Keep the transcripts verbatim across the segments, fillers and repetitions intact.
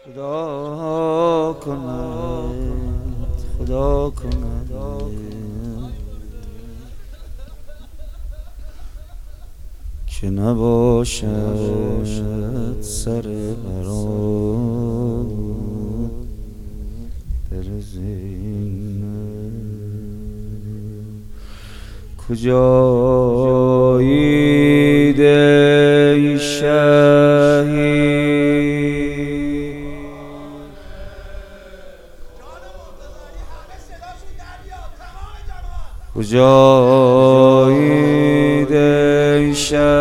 خدا کند خدا کند که نباشد سر برات در زینه کجایی ای شهید کجایی ای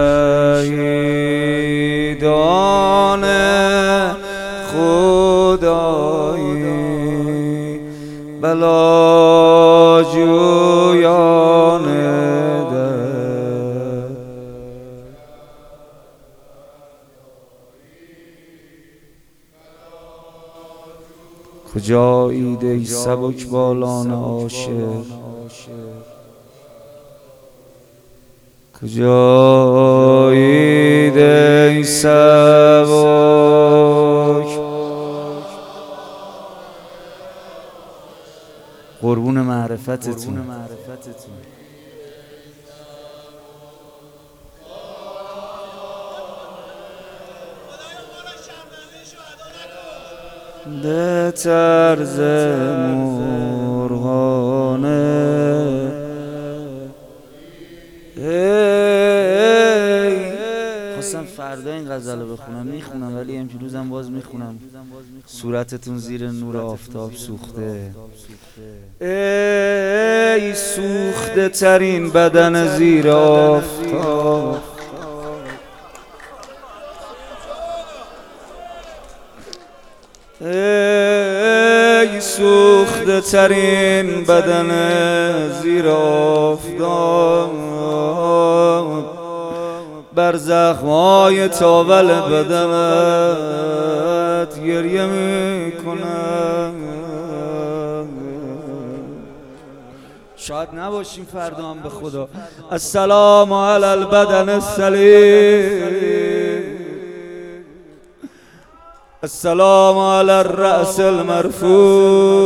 شهیدان خدایی بلاجویان در کجایی ای سبک بالان عاشق کجایی ای سبک قربون معرفتتون ده طرز مرغانه خواستم فردا این غزل رو بخونم، میخونم ولی امروزم باز میخونم. صورتتون زیر نور آفتاب سوخته، ای سوخته ترین بدن زیر آفتاب، ای سوخته ترین بدن زیر آفتاب، بر زخمای تاول بدنت گریه میکنم. شاید نباشیم فردا هم به خدا. السلام علی البدن السلیم، السلام علی الرأس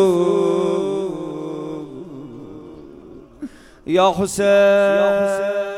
المرفوع، یا حسین